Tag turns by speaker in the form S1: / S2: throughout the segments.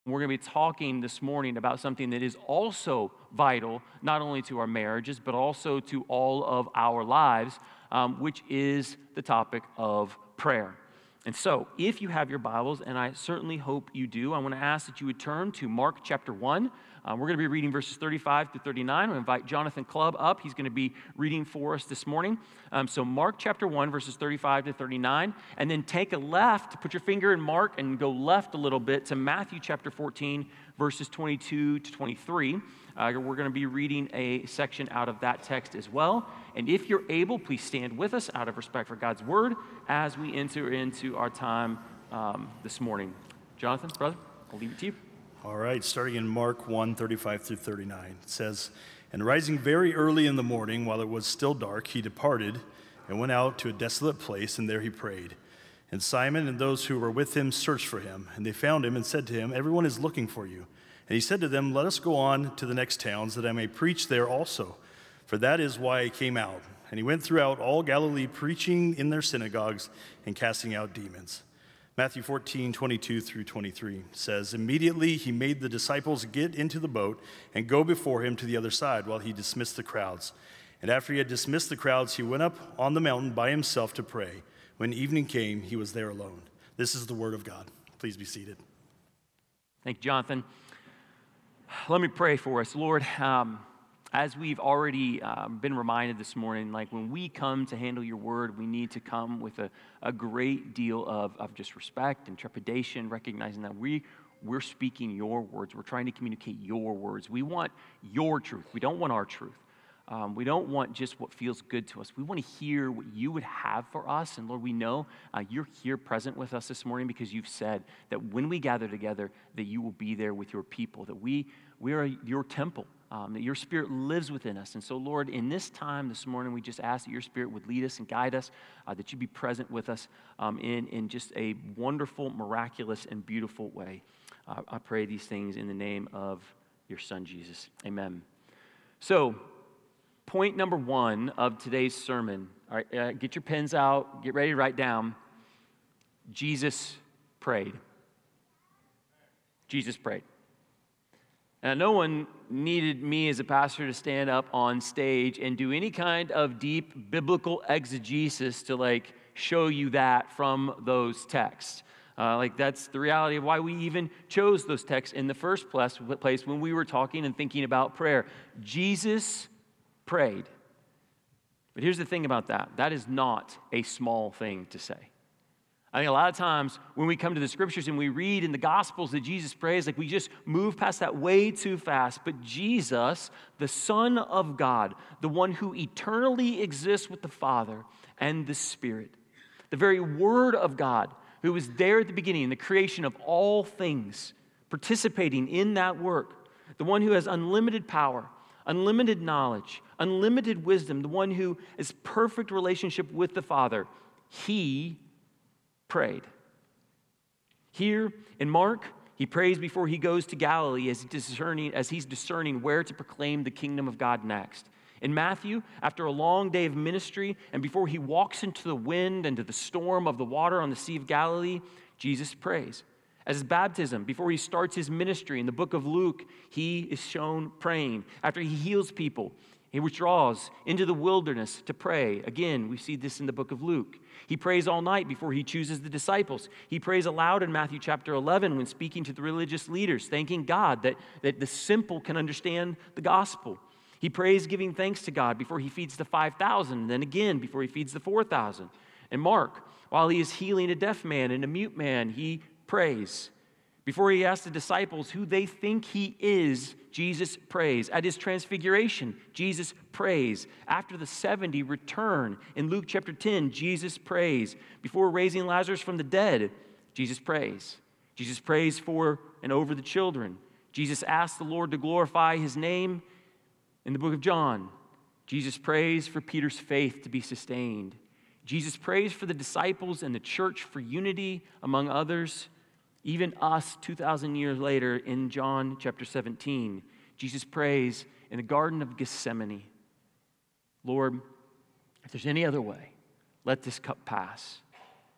S1: We're going to be talking this morning about something that is also vital, not only to our marriages, but also to all of our lives, which is the topic of prayer. And so, if you have your Bibles, and I certainly hope you do, I want to ask that you would turn to Mark chapter 1. We're going to be reading verses 35 through 39. I'll invite Jonathan Clubb up. He's going to be reading for us this morning. So Mark chapter 1, verses 35 to 39. And then take a left, put your finger in Mark and go left a little bit to Matthew chapter 14, verses 22 to 23. We're going to be reading a section out of that text as well. And if you're able, please stand with us out of respect for God's word as we enter into our time this morning. Jonathan, brother, I'll leave it to you.
S2: All right, starting in Mark 1, 35 through 39. It says, "And rising very early in the morning, while it was still dark, he departed and went out to a desolate place, and there he prayed. And Simon and those who were with him searched for him. And they found him and said to him, 'Everyone is looking for you.' And he said to them, 'Let us go on to the next towns, that I may preach there also. For that is why I came out.' And he went throughout all Galilee, preaching in their synagogues and casting out demons." Matthew 14, 22 through 23 says, "Immediately he made the disciples get into the boat and go before him to the other side while he dismissed the crowds. And after he had dismissed the crowds, he went up on the mountain by himself to pray. When evening came, he was there alone." This is the word of God. Please be seated.
S1: Thank you, Jonathan. Let me pray for us. Lord, as we've already been reminded this morning, like when we come to handle your word, we need to come with a great deal of just respect and trepidation, recognizing that we're speaking your words. We're trying to communicate your words. We want your truth. We don't want our truth. We don't want just what feels good to us. We want to hear what you would have for us. And Lord, we know you're here present with us this morning because you've said that when we gather together, that you will be there with your people, that we are your temple. That your Spirit lives within us. And so, Lord, in this time this morning, we just ask that your Spirit would lead us and guide us, that you be present with us in just a wonderful, miraculous, and beautiful way. I pray these things in the name of your Son, Jesus. Amen. So, point number one of today's sermon. All right, get your pens out. Get ready to write down. Jesus prayed. Jesus prayed. Now, no one needed me as a pastor to stand up on stage and do any kind of deep biblical exegesis to show you that from those texts. That's the reality of why we even chose those texts in the first place when we were talking and thinking about prayer. Jesus prayed. But here's the thing about that. That is not a small thing to say. I think a lot of times when we come to the scriptures and we read in the Gospels that Jesus prays, we just move past that way too fast. But Jesus, the Son of God, the one who eternally exists with the Father and the Spirit, the very Word of God, who was there at the beginning in the creation of all things, participating in that work, the one who has unlimited power, unlimited knowledge, unlimited wisdom, the one who is perfect relationship with the Father, he prayed. Here in Mark, he prays before he goes to Galilee as he's discerning where to proclaim the kingdom of God next. In Matthew, after a long day of ministry and before he walks into the wind and to the storm of the water on the Sea of Galilee, Jesus prays. At his baptism, before he starts his ministry in the book of Luke, he is shown praying. After he heals people, he withdraws into the wilderness to pray. Again, we see this in the book of Luke. He prays all night before he chooses the disciples. He prays aloud in Matthew chapter 11 when speaking to the religious leaders, thanking God that the simple can understand the gospel. He prays giving thanks to God before he feeds the 5,000, and then again before he feeds the 4,000. And Mark, while he is healing a deaf man and a mute man, he prays. Before he asks the disciples who they think he is, Jesus prays. At his transfiguration, Jesus prays. After the 70 return in Luke chapter 10, Jesus prays. Before raising Lazarus from the dead, Jesus prays. Jesus prays for and over the children. Jesus asks the Lord to glorify his name in the book of John. Jesus prays for Peter's faith to be sustained. Jesus prays for the disciples and the church for unity among others. Even us, 2,000 years later, in John chapter 17, Jesus prays in the Garden of Gethsemane, "Lord, if there's any other way, let this cup pass."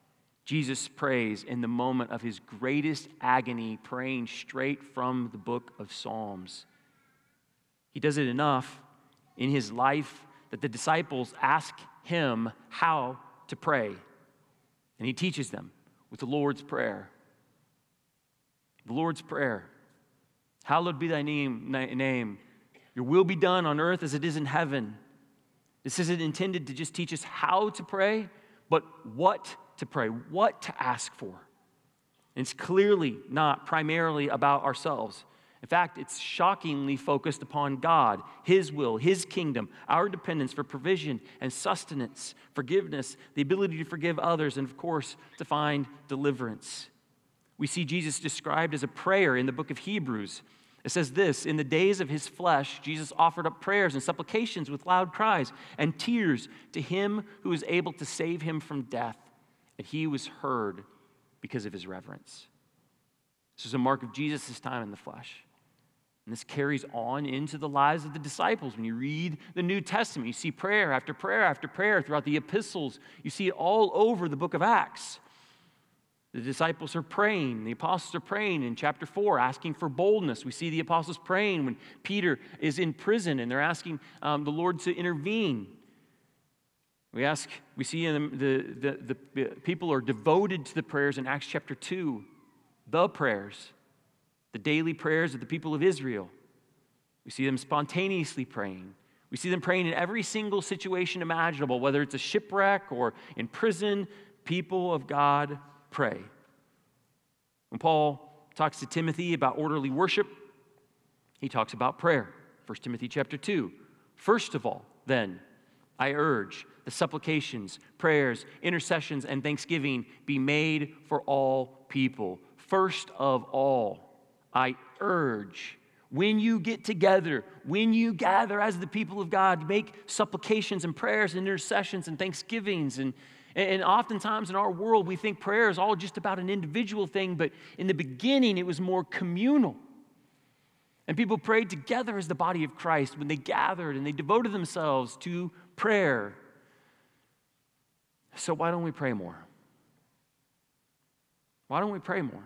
S1: Jesus prays in the moment of his greatest agony, praying straight from the book of Psalms. He does it enough in his life that the disciples ask him how to pray. And he teaches them with the Lord's Prayer. The Lord's Prayer. Hallowed be thy name. Your will be done on earth as it is in heaven. This isn't intended to just teach us how to pray, but what to pray, what to ask for. And it's clearly not primarily about ourselves. In fact, it's shockingly focused upon God, his will, his kingdom, our dependence for provision and sustenance, forgiveness, the ability to forgive others, and of course, to find deliverance. We see Jesus described as a prayer in the book of Hebrews. It says this, in the days of his flesh, Jesus offered up prayers and supplications with loud cries and tears to him who is able to save him from death. And he was heard because of his reverence. This is a mark of Jesus' time in the flesh. And this carries on into the lives of the disciples. When you read the New Testament, you see prayer after prayer after prayer throughout the epistles. You see it all over the book of Acts. The disciples are praying. The apostles are praying in chapter 4, asking for boldness. We see the apostles praying when Peter is in prison and they're asking the Lord to intervene. We see the people are devoted to the prayers in Acts chapter 2, the prayers, the daily prayers of the people of Israel. We see them spontaneously praying. We see them praying in every single situation imaginable, whether it's a shipwreck or in prison. People of God pray. When Paul talks to Timothy about orderly worship, he talks about prayer. 1 Timothy chapter 2. First of all, then, I urge the supplications, prayers, intercessions, and thanksgiving be made for all people. First of all, I urge, when you get together, when you gather as the people of God, make supplications and prayers and intercessions and thanksgivings. And oftentimes in our world, we think prayer is all just about an individual thing, but in the beginning, it was more communal. And people prayed together as the body of Christ when they gathered and they devoted themselves to prayer. So why don't we pray more? Why don't we pray more?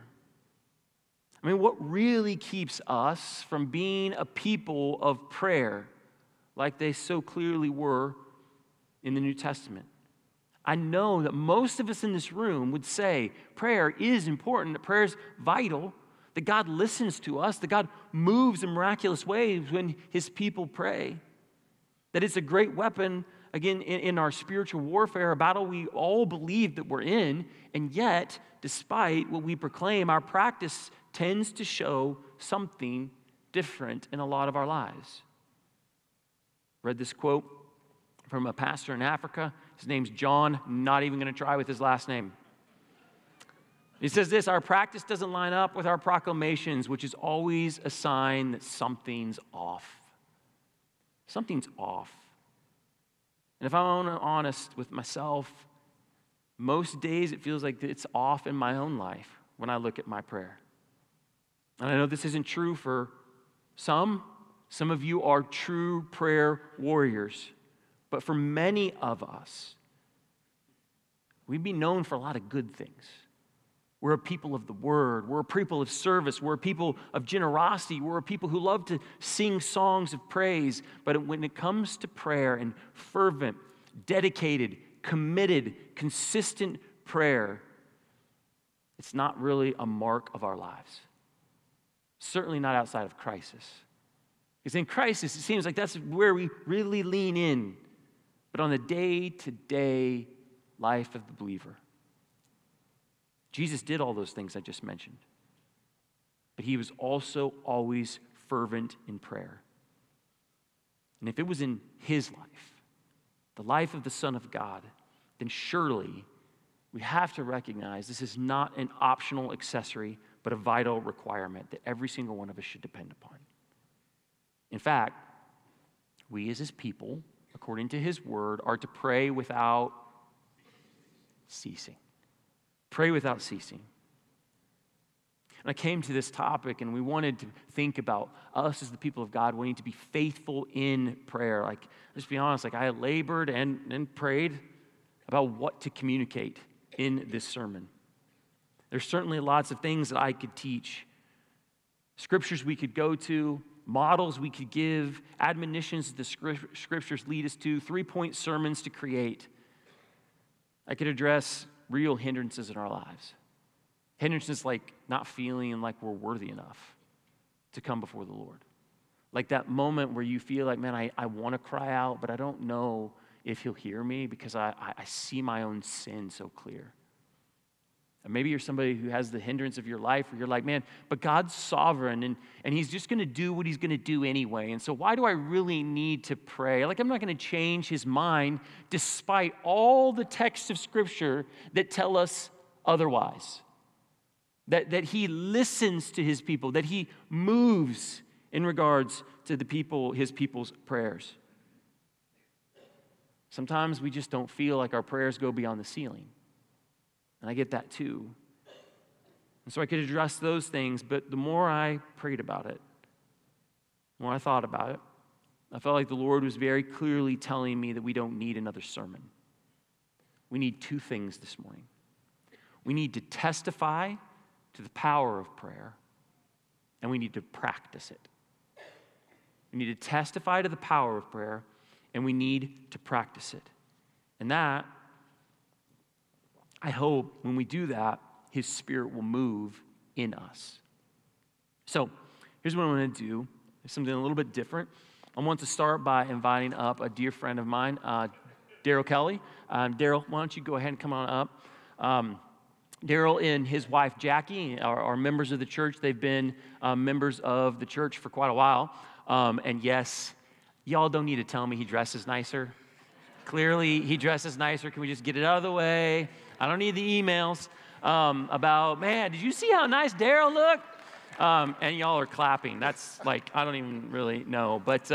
S1: I mean, what really keeps us from being a people of prayer like they so clearly were in the New Testament? I know that most of us in this room would say prayer is important, that prayer is vital, that God listens to us, that God moves in miraculous ways when his people pray, that it's a great weapon, again, in our spiritual warfare, a battle we all believe that we're in, and yet, despite what we proclaim, our practice tends to show something different in a lot of our lives. Read this quote from a pastor in Africa. His name's John, not even going to try with his last name. He says this, our practice doesn't line up with our proclamations, which is always a sign that something's off. Something's off. And if I'm honest with myself, most days it feels like it's off in my own life when I look at my prayer. And I know this isn't true for some. Some of you are true prayer warriors. But for many of us, we'd be known for a lot of good things. We're a people of the word. We're a people of service. We're a people of generosity. We're a people who love to sing songs of praise. But when it comes to prayer and fervent, dedicated, committed, consistent prayer, it's not really a mark of our lives. Certainly not outside of crisis. Because in crisis, it seems like that's where we really lean in. But on the day-to-day life of the believer, Jesus did all those things I just mentioned. But he was also always fervent in prayer. And if it was in his life, the life of the Son of God, then surely we have to recognize this is not an optional accessory, but a vital requirement that every single one of us should depend upon. In fact, we as his people, according to his word, are to pray without ceasing. Pray without ceasing. And I came to this topic and we wanted to think about us as the people of God wanting to be faithful in prayer. Like, let's be honest, I labored and prayed about what to communicate in this sermon. There's certainly lots of things that I could teach, scriptures we could go to, models we could give, admonitions that the scriptures lead us to, 3-point sermons to create. I could address real hindrances in our lives. Hindrances like not feeling like we're worthy enough to come before the Lord. Like that moment where you feel like, man, I want to cry out, but I don't know if he'll hear me because I see my own sin so clear. And maybe you're somebody who has the hindrance of your life where you're like, man, but God's sovereign and he's just going to do what he's going to do anyway. And so why do I really need to pray? Like I'm not going to change his mind despite all the texts of Scripture that tell us otherwise. That he listens to his people, that he moves in regards to his people's prayers. Sometimes we just don't feel like our prayers go beyond the ceiling. And I get that too. And so I could address those things, but the more I prayed about it, the more I thought about it, I felt like the Lord was very clearly telling me that we don't need another sermon. We need two things this morning. We need to testify to the power of prayer, and we need to practice it. We need to testify to the power of prayer, and we need to practice it. And that, I hope when we do that, his Spirit will move in us. So here's what I'm going to do. It's something a little bit different. I want to start by inviting up a dear friend of mine, Daryl Kelly. Daryl, why don't you go ahead and come on up? Daryl and his wife, Jackie, are members of the church. They've been members of the church for quite a while. And yes, y'all don't need to tell me he dresses nicer. Clearly, he dresses nicer. Can we just get it out of the way? I don't need the emails about, man, did you see how nice Daryl looked? And y'all are clapping. That's like, I don't even really know. But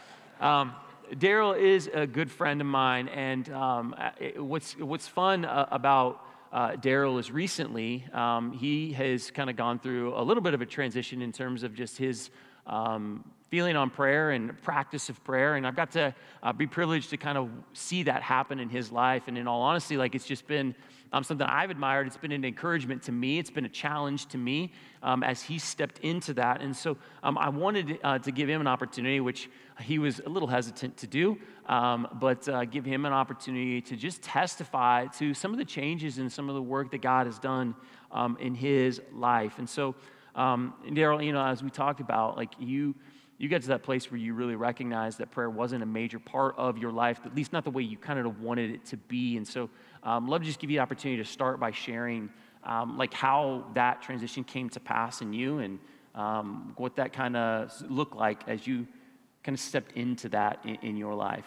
S1: Daryl is a good friend of mine. And what's fun about Daryl is recently, he has kind of gone through a little bit of a transition in terms of just his feeling on prayer and practice of prayer. And I've got to be privileged to kind of see that happen in his life. And in all honesty, like it's just been something I've admired. It's been an encouragement to me. It's been a challenge to me as he stepped into that. And so I wanted to give him an opportunity, which he was a little hesitant to do, but give him an opportunity to just testify to some of the changes and some of the work that God has done in his life. And so, Daryl, as we talked about, like you get to that place where you really recognize that prayer wasn't a major part of your life, at least not the way you kind of wanted it to be. And so love to just give you the opportunity to start by sharing like how that transition came to pass in you and what that kind of looked like as you kind of stepped into that in your life.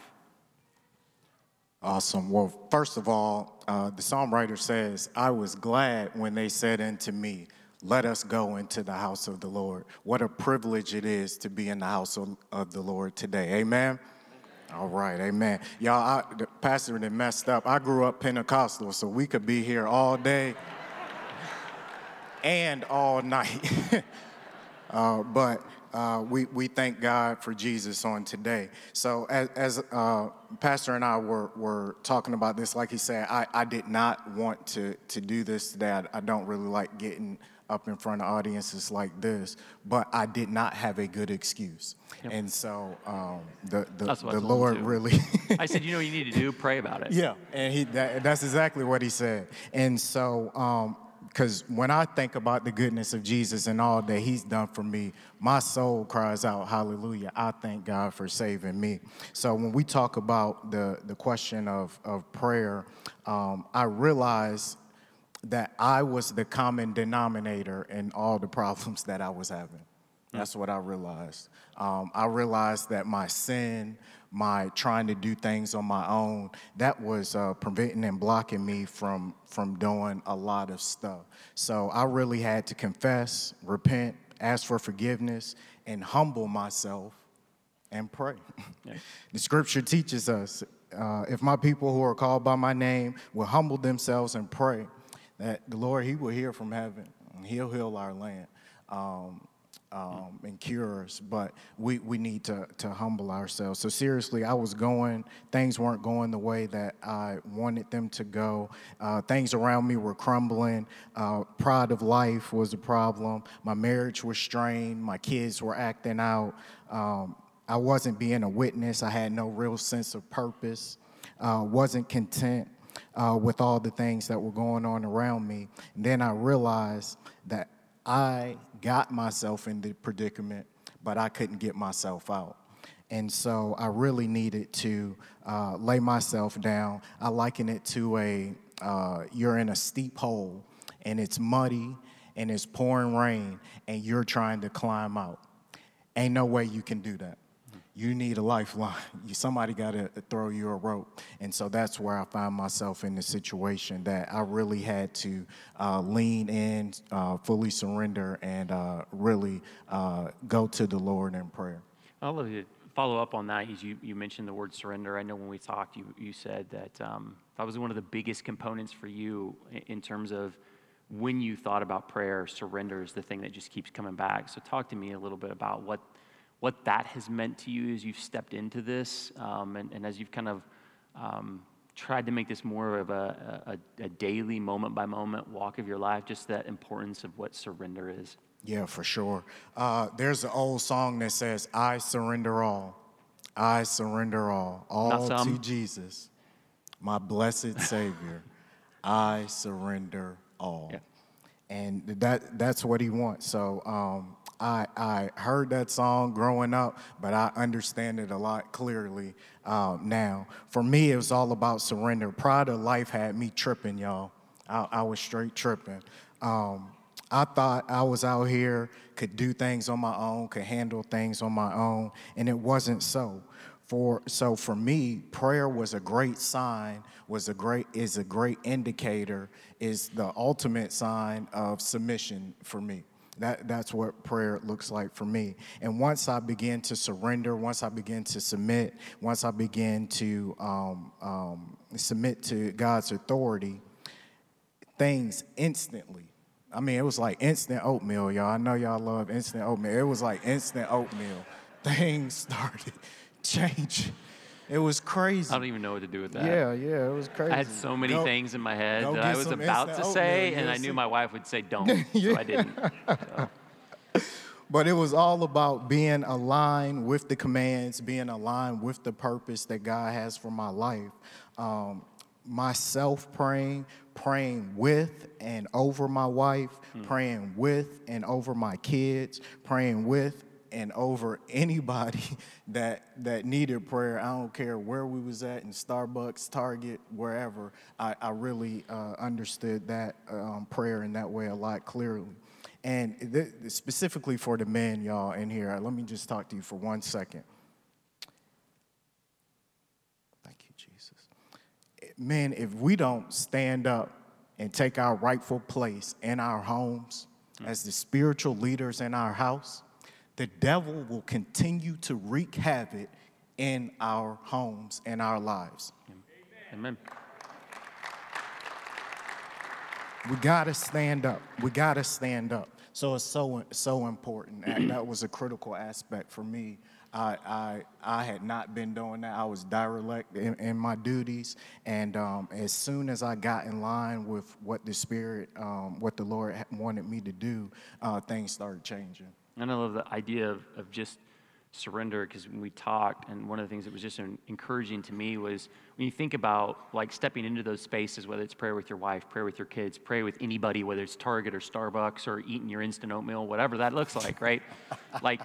S3: Awesome. Well, first of all, the songwriter says, I was glad when they said unto me, let us go into the house of the Lord. What a privilege it is to be in the house of the Lord today. Amen? All right, amen. Y'all, the pastor that messed up. I grew up Pentecostal, so we could be here all day and all night. But we thank God for Jesus on today. So as Pastor and I were talking about this, like he said, I did not want to do this today. I don't really like getting up in front of audiences like this, but I did not have a good excuse. Yep. And so the Lord really...
S1: I said, you know what you need to do? Pray about it.
S3: Yeah, and that's exactly what he said. And so... because when I think about the goodness of Jesus and all that he's done for me, my soul cries out, hallelujah. I thank God for saving me. So when we talk about the question of prayer, I realize that I was the common denominator in all the problems that I was having. That's what I realized. I realized that my sin, my trying to do things on my own, that was preventing and blocking me from doing a lot of stuff. So I really had to confess, repent, ask for forgiveness, and humble myself and pray. Yeah. The scripture teaches us, if my people who are called by my name will humble themselves and pray, that the Lord, he will hear from heaven. He'll heal our land. and cure us, but we need to humble ourselves. So seriously, things weren't going the way that I wanted them to go. Things around me were crumbling. Pride of life was a problem. My marriage was strained. My kids were acting out. I wasn't being a witness. I had no real sense of purpose. Wasn't content with all the things that were going on around me. And then I realized that I got myself in the predicament, but I couldn't get myself out. And so I really needed to lay myself down. I liken it to you're in a steep hole, and it's muddy, and it's pouring rain, and you're trying to climb out. Ain't no way you can do that. You need a lifeline. Somebody got to throw you a rope. And so that's where I found myself in the situation that I really had to lean in, fully surrender, and really go to the Lord in prayer.
S1: I'll love you to follow up on that. You mentioned the word surrender. I know when we talked, you said that that was one of the biggest components for you in terms of when you thought about prayer. Surrender is the thing that just keeps coming back. So talk to me a little bit about what that has meant to you as you've stepped into this, and as you've kind of tried to make this more of a daily, moment-by-moment walk of your life, just that importance of what surrender is.
S3: Yeah, for sure. There's an old song that says, I surrender all. I surrender all to Jesus, my blessed Savior. I surrender all. Yeah. And that's what he wants. So I heard that song growing up, but I understand it a lot clearly now. For me, it was all about surrender. Pride of life had me tripping, y'all. I was straight tripping. I thought I was out here, could do things on my own, could handle things on my own, and it wasn't so. So for me, prayer was a great sign, is a great indicator, is the ultimate sign of submission for me. That's what prayer looks like for me. And once I began to surrender, once I began to submit, once I began to submit to God's authority, things instantly. I mean, it was like instant oatmeal, y'all. I know y'all love instant oatmeal. It was like instant oatmeal. Things started changing. It was crazy.
S1: I don't even know what to do with that.
S3: Yeah, it was crazy.
S1: I had so many things in my head that I was about to say, and I knew my wife would say don't, so I didn't. So.
S3: But it was all about being aligned with the commands, being aligned with the purpose that God has for my life. Myself praying with and over my wife, praying with and over my kids, praying with and over anybody that needed prayer. I don't care where we was at, in Starbucks, Target, wherever. I really understood that prayer in that way a lot clearly. And specifically for the men, y'all, in here, let me just talk to you for 1 second. Thank you, Jesus. Men, if we don't stand up and take our rightful place in our homes as the spiritual leaders in our house, the devil will continue to wreak havoc in our homes and our lives.
S1: Amen.
S3: We gotta stand up. We gotta stand up. So it's so important. And that was a critical aspect for me. I had not been doing that. I was derelict in my duties, and as soon as I got in line with what the Spirit, what the Lord wanted me to do, things started changing.
S1: And I love the idea of just surrender, because when we talked, and one of the things that was just encouraging to me was when you think about like stepping into those spaces, whether it's prayer with your wife, prayer with your kids, pray with anybody, whether it's Target or Starbucks or eating your instant oatmeal, whatever that looks like, right? Like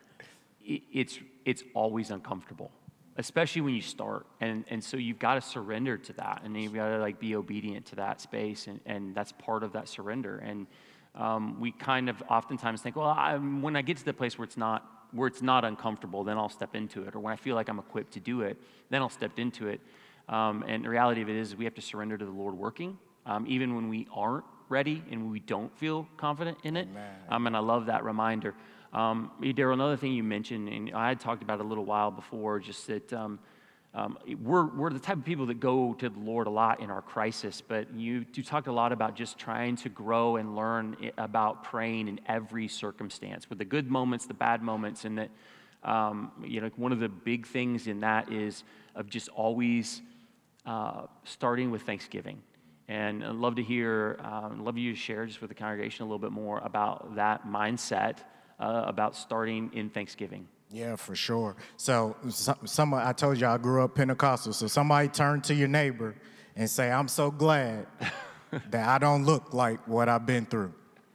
S1: it's always uncomfortable, especially when you start. And so you've got to surrender to that, and then you've got to like be obedient to that space, and that's part of that surrender. And we kind of oftentimes think, well, when I get to the place where it's not uncomfortable, then I'll step into it. Or when I feel like I'm equipped to do it, then I'll step into it. And the reality of it is we have to surrender to the Lord working, even when we aren't ready and we don't feel confident in it. And I love that reminder. Daryl, another thing you mentioned, and I had talked about it a little while before, just that we're the type of people that go to the Lord a lot in our crisis, but you talked a lot about just trying to grow and learn about praying in every circumstance, with the good moments, the bad moments, and that, one of the big things in that is of just always starting with thanksgiving. And I'd love to love you to share just with the congregation a little bit more about that mindset, about starting in thanksgiving.
S3: Yeah, for sure. So I told you I grew up Pentecostal. So somebody turn to your neighbor and say, I'm so glad that I don't look like what I've been through.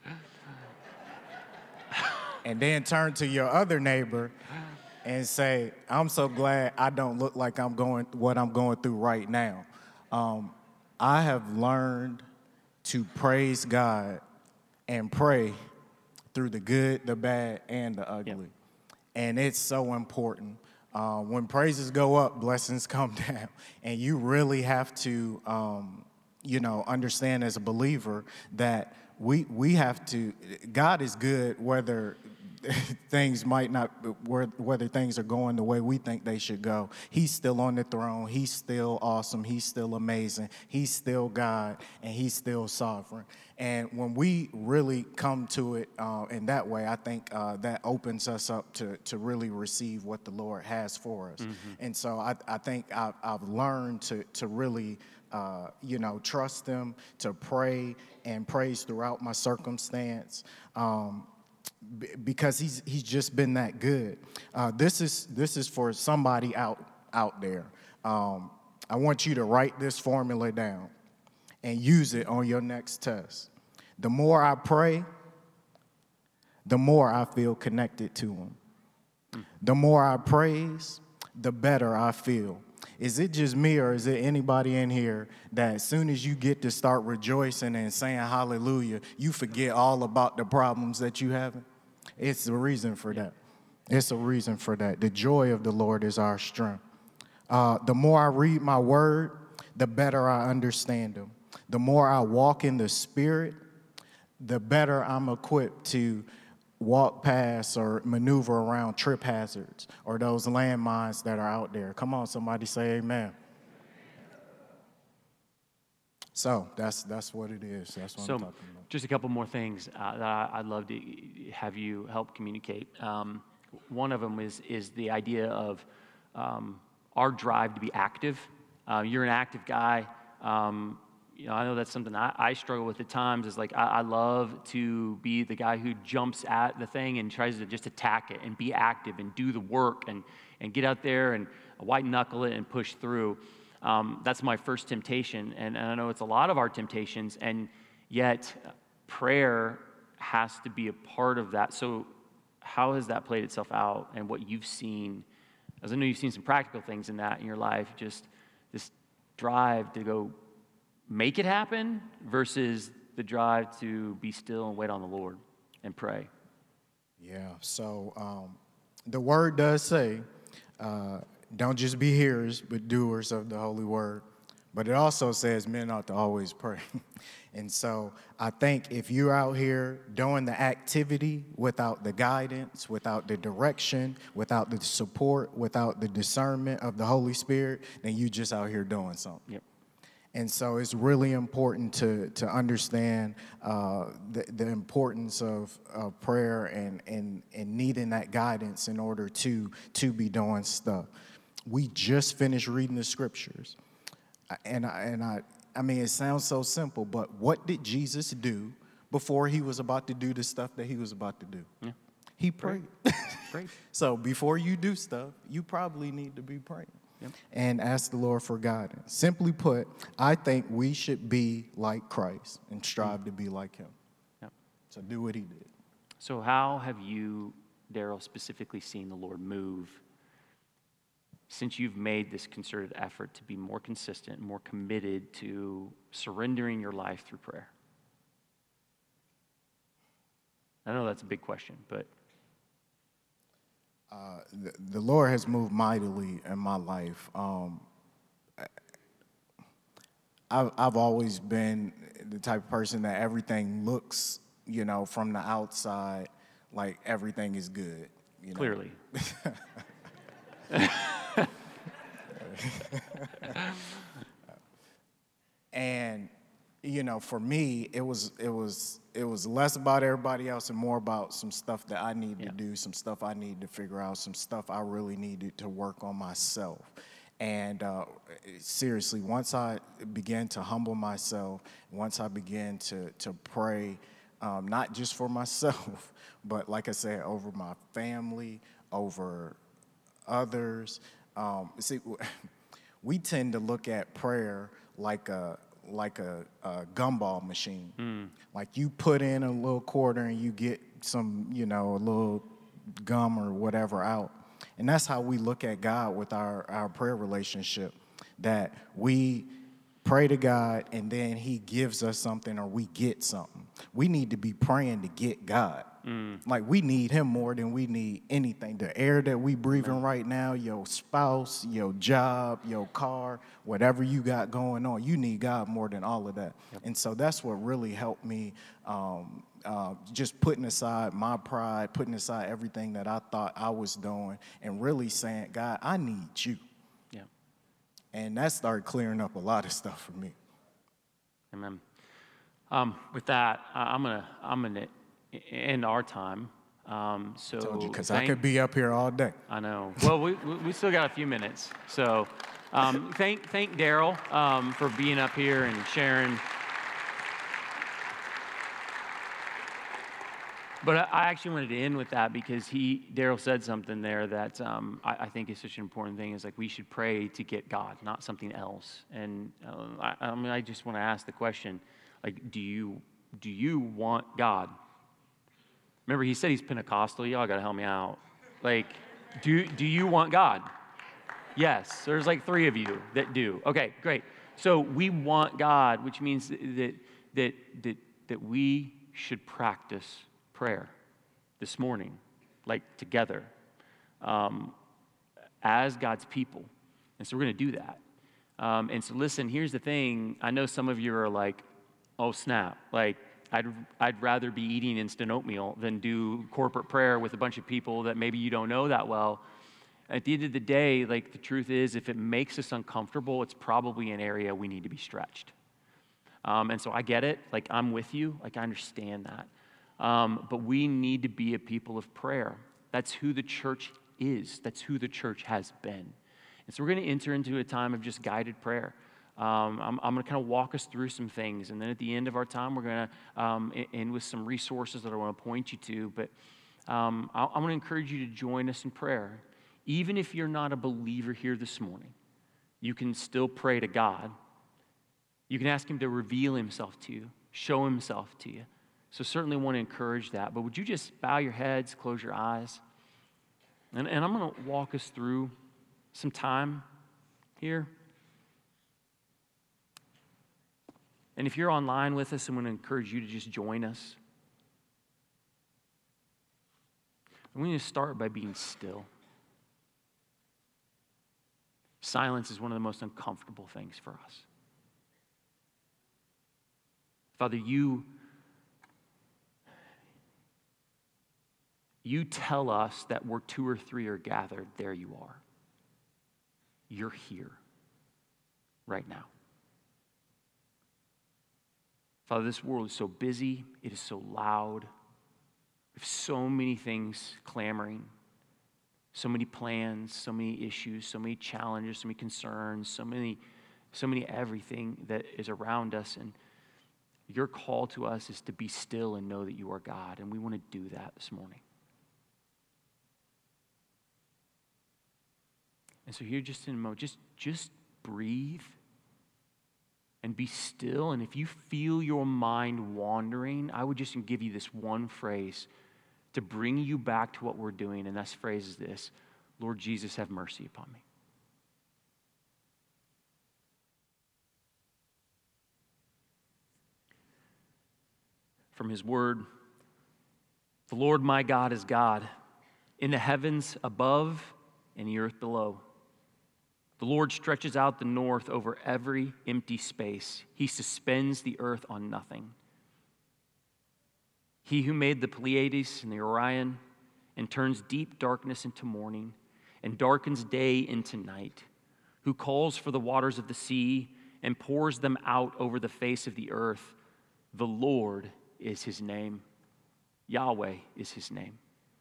S3: And then turn to your other neighbor and say, I'm so glad I don't look like what I'm going through right now. I have learned to praise God and pray through the good, the bad, and the ugly. Yep. And it's so important. When praises go up, blessings come down. And you really have to, understand as a believer that we have to, God is good whether whether things are going the way we think they should go. He's still on the throne. He's still awesome. He's still amazing. He's still God, and he's still sovereign. And when we really come to it in that way, I think that opens us up to really receive what the Lord has for us. Mm-hmm. And so I think I've learned to really trust him, to pray and praise throughout my circumstance. Because he's just been that good. This is for somebody out there. I want you to write this formula down and use it on your next test. The more I pray, the more I feel connected to him. The more I praise, the better I feel. Is it just me, or is it anybody in here that as soon as you get to start rejoicing and saying hallelujah, you forget all about the problems that you have? It's a reason for that. It's a reason for that. The joy of the Lord is our strength. The more I read my word, the better I understand him. The more I walk in the Spirit, the better I'm equipped to walk past or maneuver around trip hazards or those landmines that are out there. Come on, somebody say amen. So that's what it is. That's what I'm talking about.
S1: Just a couple more things that I'd love to have you help communicate. One of them is the idea of our drive to be active. You're an active guy. I know that's something I struggle with at times, is like I love to be the guy who jumps at the thing and tries to just attack it and be active and do the work and get out there and white knuckle it and push through. That's my first temptation, and I know it's a lot of our temptations, and yet prayer has to be a part of that. So how has that played itself out, and what you've seen? As I know you've seen some practical things in that in your life, just this drive to go make it happen versus the drive to be still and wait on the Lord and pray.
S3: Yeah, so the word does say, don't just be hearers, but doers of the holy word. But it also says men ought to always pray. And so I think if you're out here doing the activity without the guidance, without the direction, without the support, without the discernment of the Holy Spirit, then you just out here doing something.
S1: Yep.
S3: And so it's really important to understand the importance of prayer and needing that guidance in order to be doing stuff. We just finished reading the scriptures. I mean, it sounds so simple, but what did Jesus do before he was about to do the stuff that he was about to do? Yeah. He prayed.
S1: Great.
S3: So before you do stuff, you probably need to be praying. Yep. And ask the Lord for guidance. Simply put, I think we should be like Christ and strive to be like him.
S1: Yep.
S3: So do what he did.
S1: So how have you, Daryl, specifically seen the Lord move since you've made this concerted effort to be more consistent, more committed to surrendering your life through prayer? I know that's a big question, but...
S3: The Lord has moved mightily in my life. I've always been the type of person that everything looks, from the outside like everything is good.
S1: Clearly.
S3: And for me, it was less about everybody else and more about some stuff that I need to do, some stuff I need to figure out, some stuff I really needed to work on myself. And seriously, once I began to humble myself, once I began to pray, not just for myself, but like I said, over my family, over others. See, we tend to look at prayer like a gumball machine. Like you put in a little quarter and you get some, a little gum or whatever out. And that's how we look at God with our prayer relationship, that we pray to God and then he gives us something or we get something. We need to be praying to get God. Like we need him more than we need anything. The air that we breathing right now, your spouse, your job, your car, whatever you got going on, you need God more than all of that. And so that's what really helped me, just putting aside my pride, putting aside everything that I thought I was doing, and really saying, God, I need you.
S1: Yeah.
S3: And that started clearing up a lot of stuff for me.
S1: Amen. With that, I'm gonna end our time. So
S3: Told you, because I could be up here all day.
S1: I know. Well, we still got a few minutes. So thank Daryl for being up here and sharing. But I actually wanted to end with that because Daryl said something there that I think is such an important thing, is like we should pray to get God, not something else. And I just want to ask the question, like, do you want God? Remember, he said he's Pentecostal. Y'all got to help me out. Like, do you want God? Yes. There's like 3 of you that do. Okay, great. So we want God, which means that we should practice prayer this morning, like together, as God's people. And so we're going to do that. And so listen, here's the thing. I know some of you are like, oh snap, like I'd rather be eating instant oatmeal than do corporate prayer with a bunch of people that maybe you don't know that well. At the end of the day, like the truth is, if it makes us uncomfortable, it's probably an area we need to be stretched. And so I get it. Like I'm with you. Like I understand that. But we need to be a people of prayer. That's who the church is. That's who the church has been. And so we're going to enter into a time of just guided prayer. I'm going to kind of walk us through some things. And then at the end of our time, we're going to end with some resources that I want to point you to. But I'm going to encourage you to join us in prayer. Even if you're not a believer here this morning, you can still pray to God. You can ask him to reveal himself to you, show himself to you. So certainly want to encourage that. But would you just bow your heads, close your eyes? And I'm going to walk us through some time here. And if you're online with us, I'm going to encourage you to just join us. I'm going to start by being still. Silence is one of the most uncomfortable things for us. Father, you tell us that where 2 or 3 are gathered, there you are. You're here right now. Father, this world is so busy. It is so loud. We have so many things clamoring, so many plans, so many issues, so many challenges, so many concerns, so many everything that is around us. And your call to us is to be still and know that you are God. And we want to do that this morning. And so here, just in a moment, just breathe and be still. And if you feel your mind wandering, I would just give you this one phrase to bring you back to what we're doing. And that phrase is this: Lord Jesus, have mercy upon me. From his word, the Lord my God is God, in the heavens above and the earth below. The Lord stretches out the north over every empty space. He suspends the earth on nothing. He who made the Pleiades and the Orion and turns deep darkness into morning and darkens day into night, who calls for the waters of the sea and pours them out over the face of the earth. The Lord is his name. Yahweh is his name.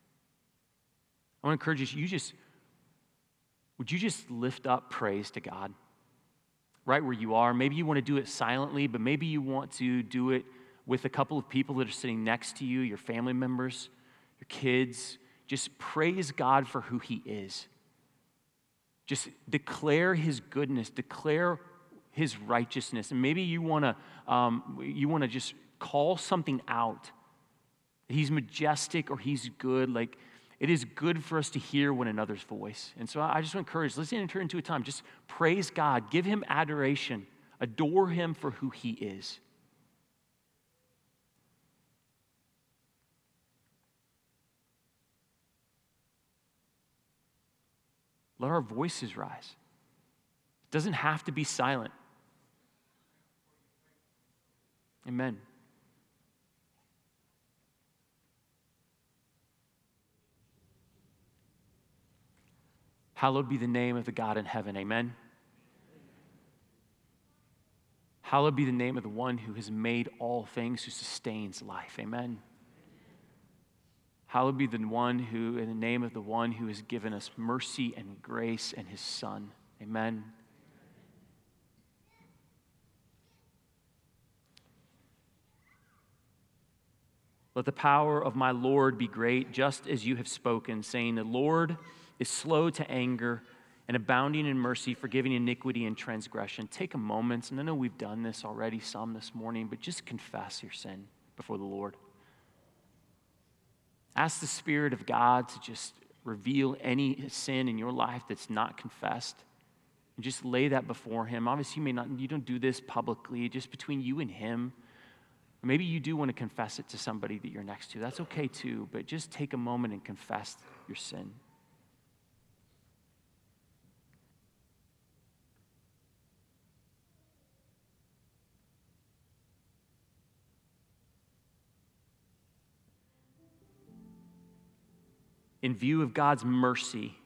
S1: I want to encourage you, would you just lift up praise to God right where you are? Maybe you want to do it silently, but maybe you want to do it with a couple of people that are sitting next to you, your family members, your kids. Just praise God for who he is. Just declare his goodness, declare his righteousness. And maybe you want to just call something out. He's majestic or he's good. Like, it is good for us to hear one another's voice. And so I just want to encourage, let's enter into a time. Just praise God. Give him adoration. Adore him for who he is. Let our voices rise. It doesn't have to be silent. Amen. Hallowed be the name of the God in heaven. Amen. Hallowed be the name of the one who has made all things, who sustains life. Amen. Hallowed be the one who, in the name of the one who has given us mercy and grace and his Son. Amen. Let the power of my Lord be great, just as you have spoken, saying, the Lord is slow to anger and abounding in mercy, forgiving iniquity and transgression. Take a moment, and I know we've done this already some this morning, but just confess your sin before the Lord. Ask the Spirit of God to just reveal any sin in your life that's not confessed. And just lay that before him. Obviously, you don't do this publicly, just between you and him. Or maybe you do want to confess it to somebody that you're next to. That's okay too, but just take a moment and confess your sin. In view of God's mercy,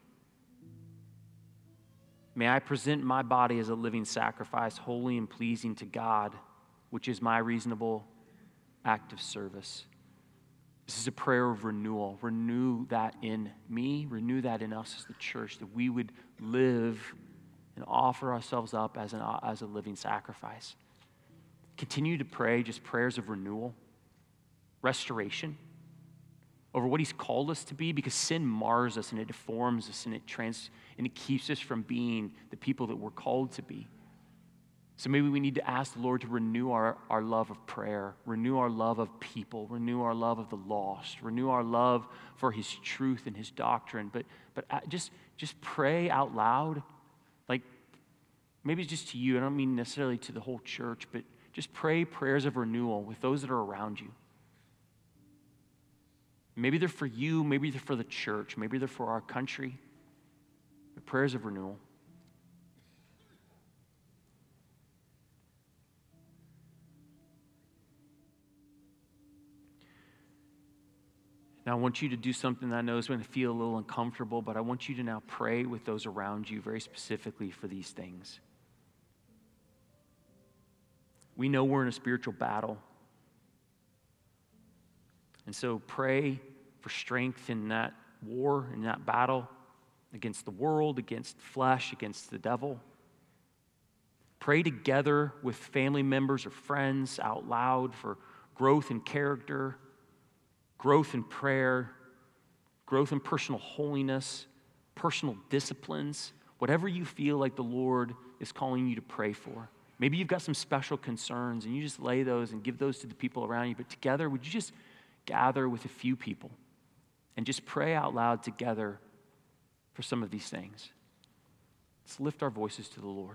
S1: may I present my body as a living sacrifice, holy and pleasing to God, which is my reasonable act of service. This is a prayer of renewal. Renew that in me, renew that in us as the church, that we would live and offer ourselves up as a living sacrifice. Continue to pray just prayers of renewal, restoration, over what he's called us to be, because sin mars us and it deforms us and it keeps us from being the people that we're called to be. So maybe we need to ask the Lord to renew our love of prayer, renew our love of people, renew our love of the lost, renew our love for his truth and his doctrine. But just pray out loud. Like, maybe it's just to you. I don't mean necessarily to the whole church, but just pray prayers of renewal with those that are around you. Maybe they're for you, maybe they're for the church, maybe they're for our country. But prayers of renewal. Now, I want you to do something that I know is going to feel a little uncomfortable, but I want you to now pray with those around you very specifically for these things. We know we're in a spiritual battle. And so pray for strength in that war, in that battle against the world, against flesh, against the devil. Pray together with family members or friends out loud for growth in character, growth in prayer, growth in personal holiness, personal disciplines, whatever you feel like the Lord is calling you to pray for. Maybe you've got some special concerns and you just lay those and give those to the people around you, but together, would you just gather with a few people and just pray out loud together for some of these things? Let's lift our voices to the Lord.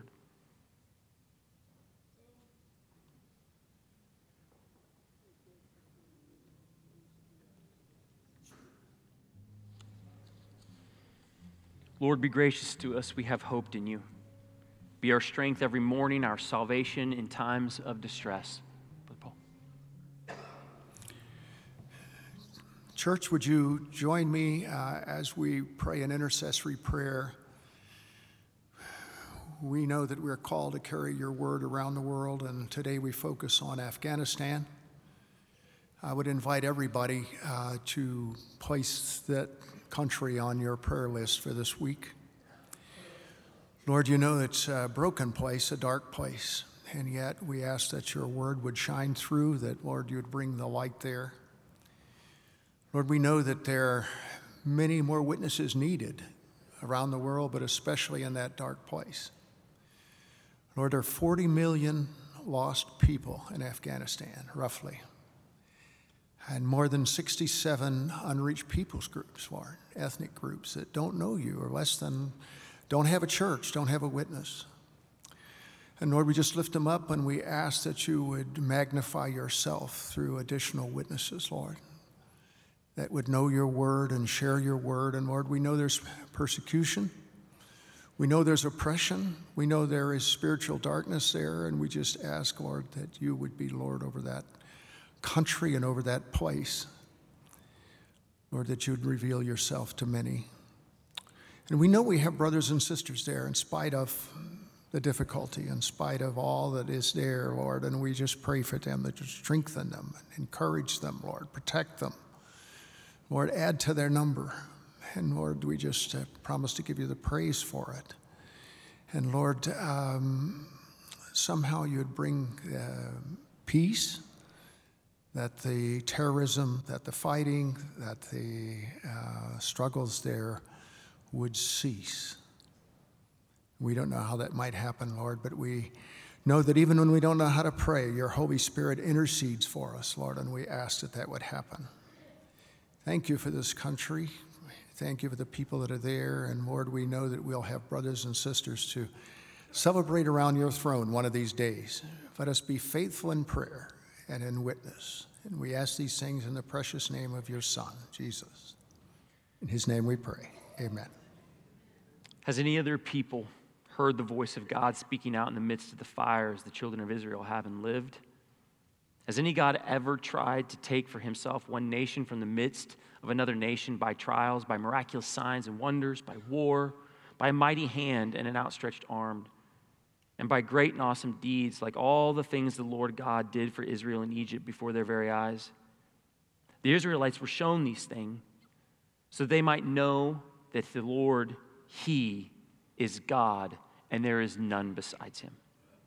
S1: Lord, be gracious to us. We have hoped in you. Be our strength every morning, our salvation in times of distress. Brother Paul.
S4: Church, would you join me as we pray an intercessory prayer? we know that we're called to carry your word around the world, and today we focus on Afghanistan. I would invite everybody to place that country on your prayer list for this week. Lord, you know it's a broken place, a dark place, and yet we ask that your word would shine through, that, Lord, you would bring the light there. Lord, we know that there are many more witnesses needed around the world, but especially in that dark place. Lord, there are 40 million lost people in Afghanistan, roughly, and more than 67 unreached peoples groups, Lord, ethnic groups that don't know you, or don't have a church, don't have a witness. And Lord, we just lift them up, and we ask that you would magnify yourself through additional witnesses, Lord, that would know your word and share your word. And Lord, we know there's persecution. We know there's oppression. We know there is spiritual darkness there. And we just ask, Lord, that you would be Lord over that country and over that place. Lord, that you'd reveal yourself to many. And we know we have brothers and sisters there in spite of the difficulty, in spite of all that is there, Lord. And we just pray for them, that you strengthen them, encourage them, Lord, protect them. Lord, add to their number. And Lord, we just promise to give you the praise for it. And Lord, somehow you'd bring peace, that the terrorism, that the fighting, that the struggles there would cease. We don't know how that might happen, Lord, but we know that even when we don't know how to pray, your Holy Spirit intercedes for us, Lord, and we ask that that would happen. Thank you for this country. Thank you for the people that are there. And Lord, we know that we'll have brothers and sisters to celebrate around your throne one of these days. Let us be faithful in prayer and in witness. And we ask these things in the precious name of your Son, Jesus. In his name we pray. Amen.
S1: Has any other people heard the voice of God speaking out in the midst of the fire as the children of Israel have and lived? Has any God ever tried to take for himself one nation from the midst of another nation by trials, by miraculous signs and wonders, by war, by a mighty hand and an outstretched arm, and by great and awesome deeds like all the things the Lord God did for Israel in Egypt before their very eyes? The Israelites were shown these things so they might know that the Lord, he is God, and there is none besides him.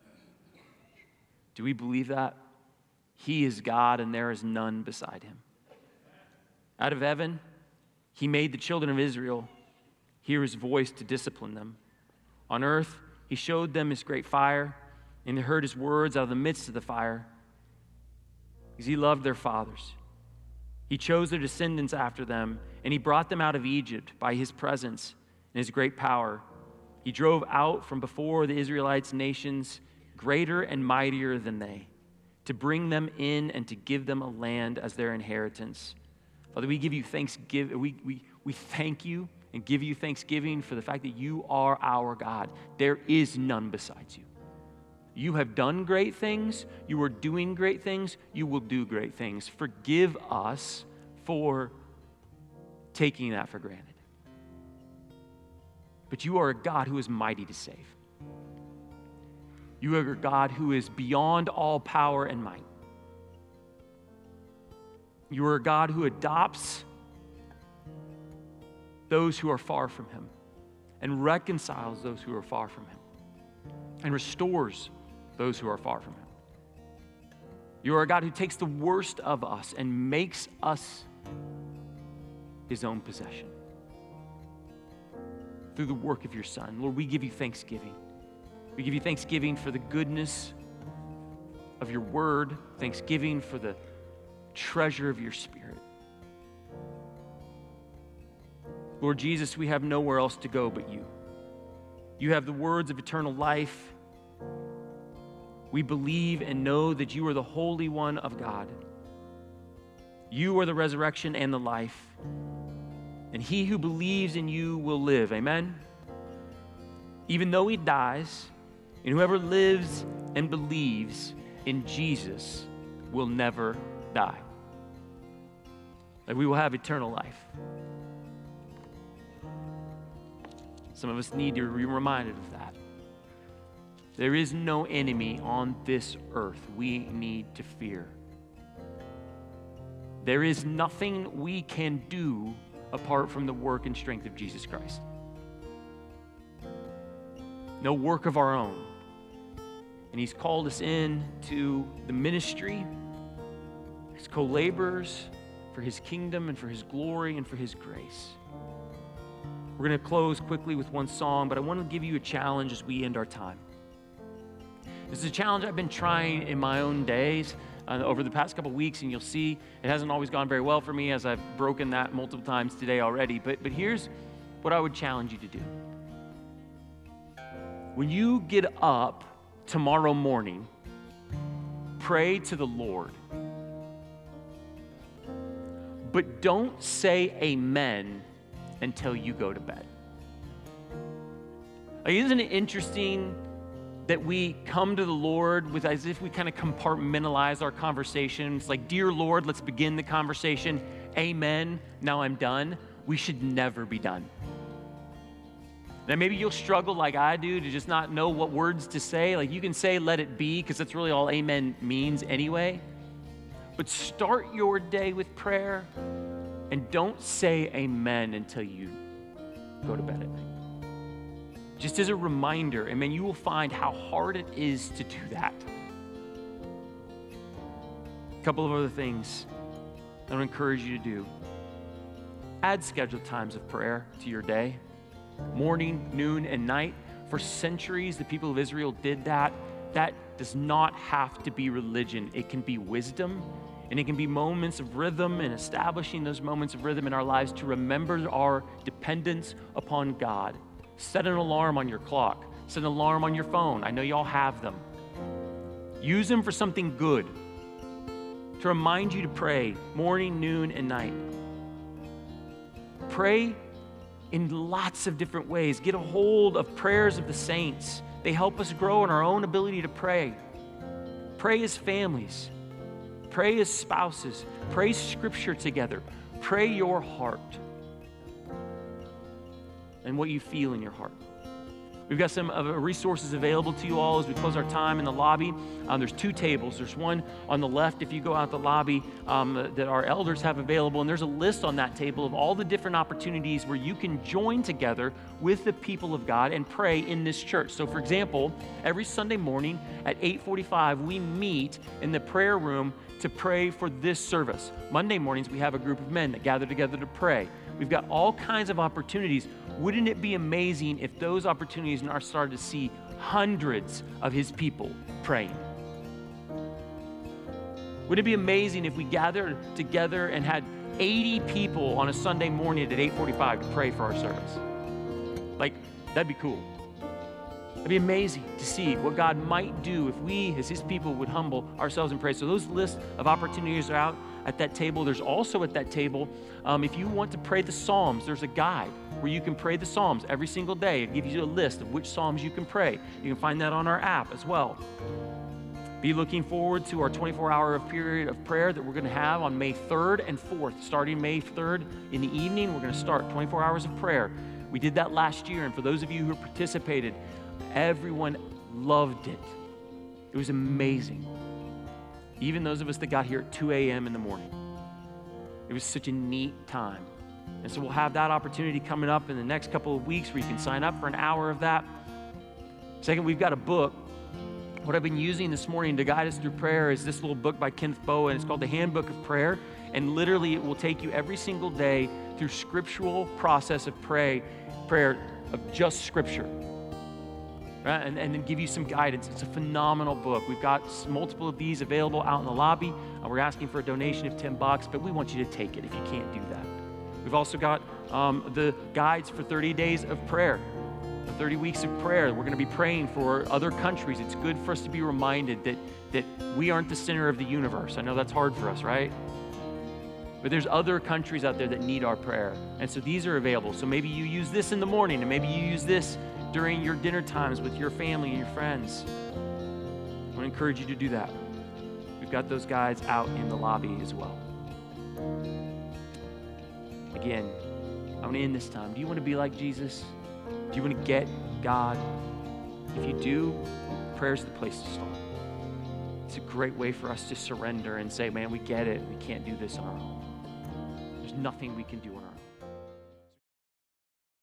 S1: Do we believe that? He is God, and there is none beside him. Out of heaven, he made the children of Israel hear his voice to discipline them. On earth, he showed them his great fire, and they heard his words out of the midst of the fire, because he loved their fathers. He chose their descendants after them, and he brought them out of Egypt by his presence and his great power. He drove out from before the Israelites nations greater and mightier than they, to bring them in and to give them a land as their inheritance. Father, we give you thanksgiving. We thank you and give you thanksgiving for the fact that you are our God. There is none besides you. You have done great things. You are doing great things. You will do great things. Forgive us for taking that for granted. But you are a God who is mighty to save. You are a God who is beyond all power and might. You are a God who adopts those who are far from him and reconciles those who are far from him and restores those who are far from him. You are a God who takes the worst of us and makes us his own possession through the work of your Son. Lord, we give you thanksgiving. We give you thanksgiving for the goodness of your word, thanksgiving for the treasure of your Spirit. Lord Jesus, we have nowhere else to go but you. You have the words of eternal life. We believe and know that you are the Holy One of God. You are the resurrection and the life. And he who believes in you will live. Amen? Even though he dies, and whoever lives and believes in Jesus will never die. Like we will have eternal life. Some of us need to be reminded of that. There is no enemy on this earth we need to fear. There is nothing we can do apart from the work and strength of Jesus Christ. No work of our own. And he's called us in to the ministry as co-laborers for his kingdom and for his glory and for his grace. We're going to close quickly with one song, but I want to give you a challenge as we end our time. This is a challenge I've been trying in my own days over the past couple weeks, and you'll see it hasn't always gone very well for me, as I've broken that multiple times today already. But here's what I would challenge you to do. When you get up tomorrow morning, pray to the Lord. But don't say amen until you go to bed. Like, isn't it interesting that we come to the Lord with as if we kind of compartmentalize our conversations? Like, dear Lord, let's begin the conversation. Amen, now I'm done. We should never be done. Now, maybe you'll struggle like I do to just not know what words to say. Like, you can say, let it be, because that's really all amen means anyway. But start your day with prayer, and don't say amen until you go to bed at night. Just as a reminder, and man, you will find how hard it is to do that. A couple of other things I would encourage you to do. Add scheduled times of prayer to your day. Morning, noon, and night. For centuries, the people of Israel did that. That does not have to be religion. It can be wisdom, and it can be moments of rhythm, and establishing those moments of rhythm in our lives to remember our dependence upon God. Set an alarm on your clock. Set an alarm on your phone. I know y'all have them. Use them for something good, to remind you to pray morning, noon, and night. Pray in lots of different ways. Get a hold of prayers of the saints. They help us grow in our own ability to pray. Pray as families. Pray as spouses. Pray scripture together. Pray your heart and what you feel in your heart. We've got some resources available to you all as we close our time in the lobby. There's two tables. There's one on the left if you go out the lobby that our elders have available, and there's a list on that table of all the different opportunities where you can join together with the people of God and pray in this church. So for example, every Sunday morning at 8:45, we meet in the prayer room to pray for this service. Monday mornings, we have a group of men that gather together to pray. We've got all kinds of opportunities. Wouldn't it be amazing if those opportunities are started to see hundreds of his people praying? Wouldn't it be amazing if we gathered together and had 80 people on a Sunday morning at 8:45 to pray for our service? Like, that'd be cool. It'd be amazing to see what God might do if we, as his people, would humble ourselves and pray. So those lists of opportunities are out at that table. There's also at that table, if you want to pray the Psalms, there's a guide where you can pray the Psalms every single day. It gives you a list of which Psalms you can pray. You can find that on our app as well. Be looking forward to our 24-hour period of prayer that we're going to have on May 3rd and 4th. Starting May 3rd in the evening, we're going to start 24 hours of prayer. We did that last year, and for those of you who participated, everyone loved it. It was amazing. Even those of us that got here at 2 a.m. in the morning. It was such a neat time. And so we'll have that opportunity coming up in the next couple of weeks where you can sign up for an hour of that. Second, we've got a book. What I've been using this morning to guide us through prayer is this little book by Kenneth Boa, and it's called The Handbook of Prayer. And literally it will take you every single day through scriptural process of prayer of just scripture. Right? And then give you some guidance. It's a phenomenal book. We've got multiple of these available out in the lobby. We're asking for a donation of $10, but we want you to take it if you can't do that. We've also got the guides for 30 days of prayer, the 30 weeks of prayer. We're going to be praying for other countries. It's good for us to be reminded that we aren't the center of the universe. I know that's hard for us, right? But there's other countries out there that need our prayer. And so these are available. So maybe you use this in the morning, and maybe you use this during your dinner times with your family and your friends. I want to encourage you to do that. We've got those guides out in the lobby as well. Again, I want to end this time. Do you want to be like Jesus? Do you want to get God? If you do, prayer is the place to start. It's a great way for us to surrender and say, man, we get it. We can't do this on our own. There's nothing we can do on our own.